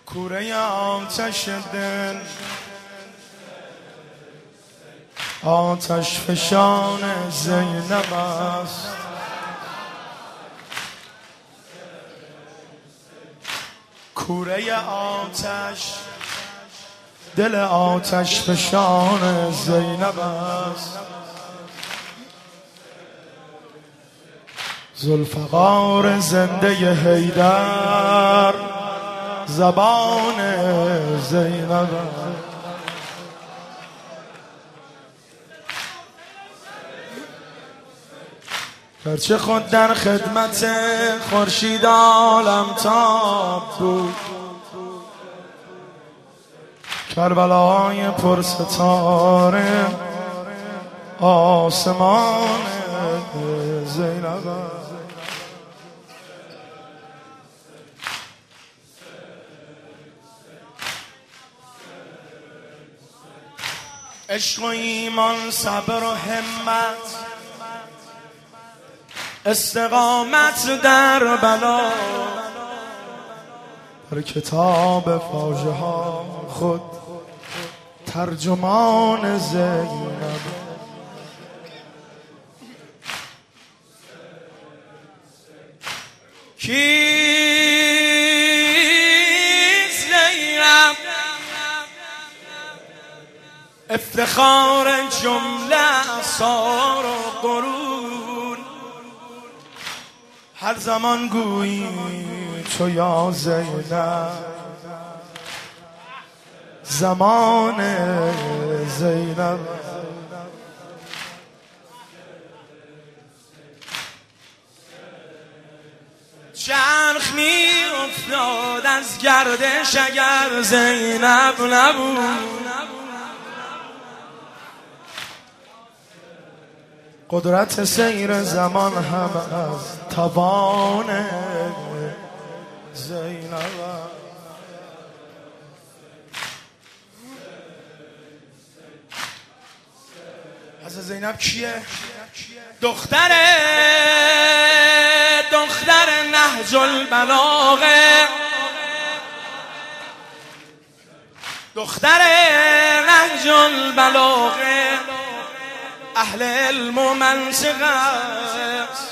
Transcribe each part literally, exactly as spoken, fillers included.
کوره آتش دل، آتش فشان زینب است. کوره آتش، دل آتش فشان زینب است. ذوالفقار زنده حیدر، زبان زینب است. گرچه خود در خدمت خورشید عالمتاب بود، کربلای پرستاره آسمان زینب است. عشق و ایمان، صبر و همت، استقامت در بلا، در کتاب فاجعه ها خود ترجمان زینب. کیست زینب افتخار جمله اثار و قرون؟ هر زمان گویی تو یا زینب، زمان زینب. چرخ می افتاد از گردش اگر زینب نبود. قدرت سیر زمان هم از توان زینب. حضرت زینب کیه؟ دختر دختر نهج البلاغه، دختر نهج البلاغه، اهل علم و منطق است.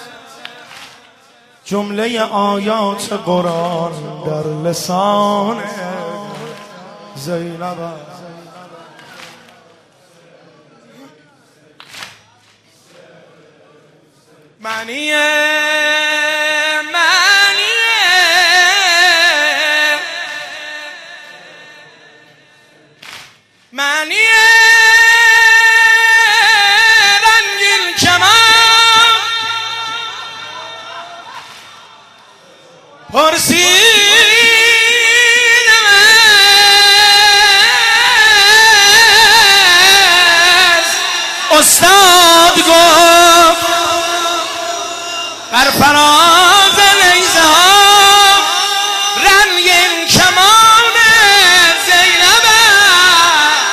جمله آیات قرآن در لسان زینب است. معنی معنی معنی رنگین کمان پرسیدم از استاد، گفت بر فراز نیزه ها رنگین کمان زینب است.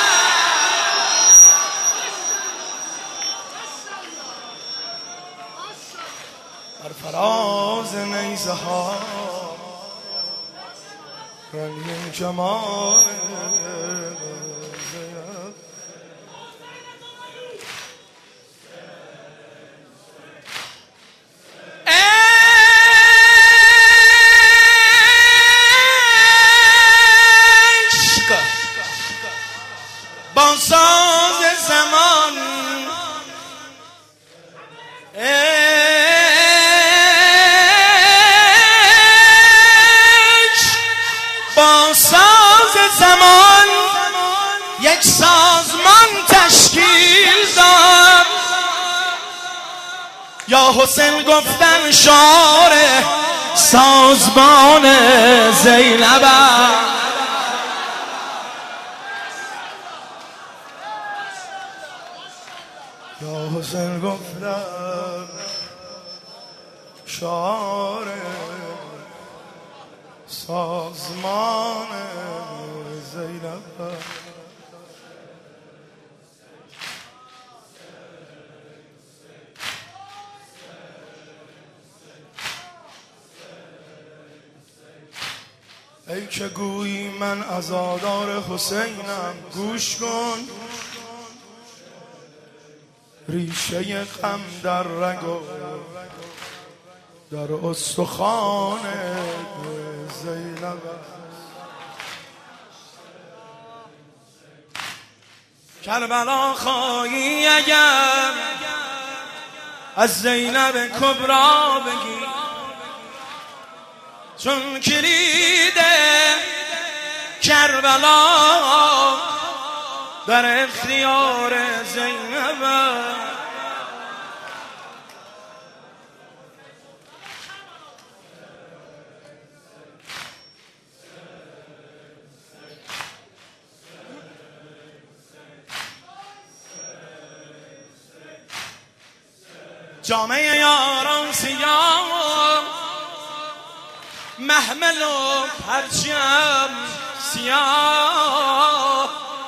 بر فراز نیزه ها رنگین کمان زینب. با ساز زمان، با ساز زمان یک سازمان تشکیل داد. یا حسین گفتن شعار سازمان زینب است. یا حسین گفتن شعار سازمان زینب. ای که گویی من عزادار حسینم، گوش کن ریشه غم در رگ و در استخوان زینب. کربلا خواهی اگر از زینب کبرا بگی، چون کلید کربلا در اختیار زینب. جامعه یاران سیاه، محمل و پرچم سیاه،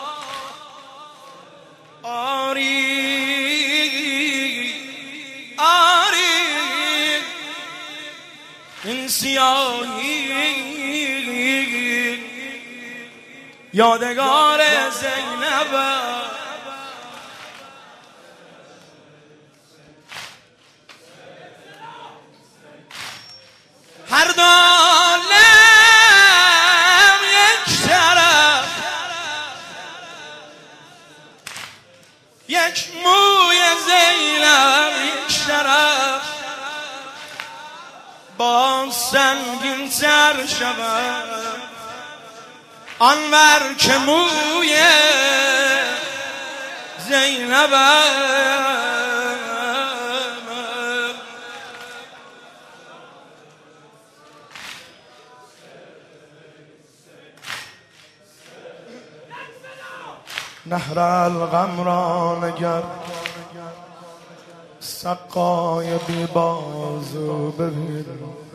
آری آری این سیاهی یادگار زینب. هر دو عالم یک طرف، یک موی زینب یک طرف، با سنگین تر شود آنور که موی زینب. نهر الغم را نگر، سقای بی بازو ببین،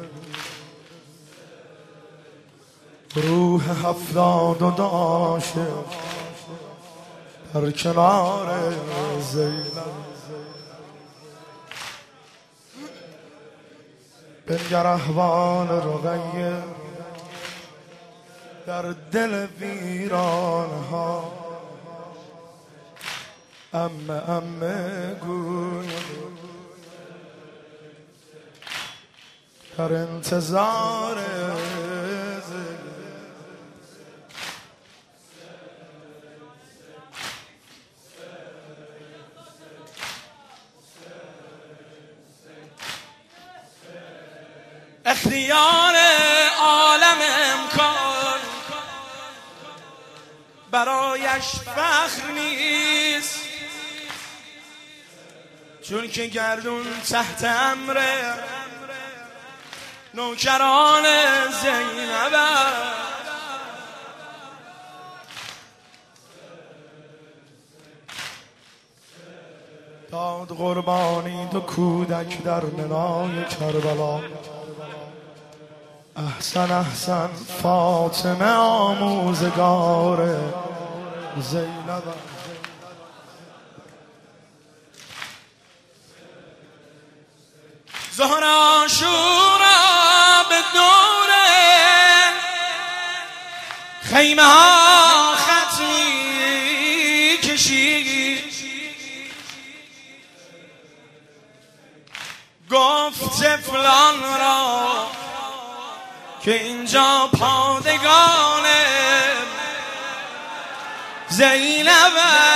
روح هفتاد و عاشق در کنار زینب. بنگر احوال رقیه در دل ویرانها، امه امه گوی در انتظار اختیار عالم امکان برایش فخر نیست، چون که گردون تحت امر نوکران زینب. داد قربانی دو کودک در منای کربلا، احسن احسن فاطمه آموزگار زینب. ظهر عاشورا به دور خیمه ها ختمی کشید، گفت طفلان را که اینجا پادگان زینب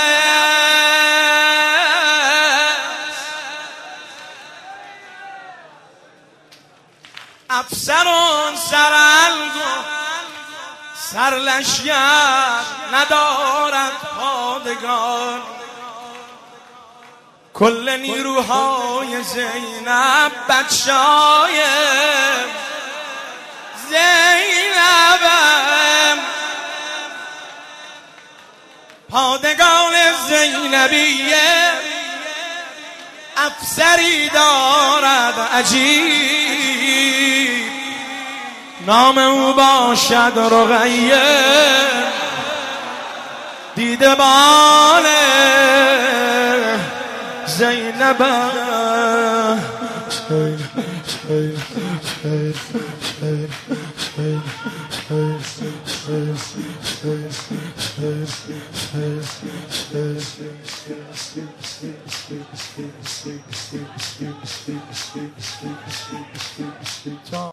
افسران سرالگو سرلشگر ندارد پادگان، کل نیروهای زینب بچهای زینب، پادگان زینبیه افسری دارد عجیب، نام او باشد رقیه دیده بان زینب. شیر شیر شیر شیر شیر جان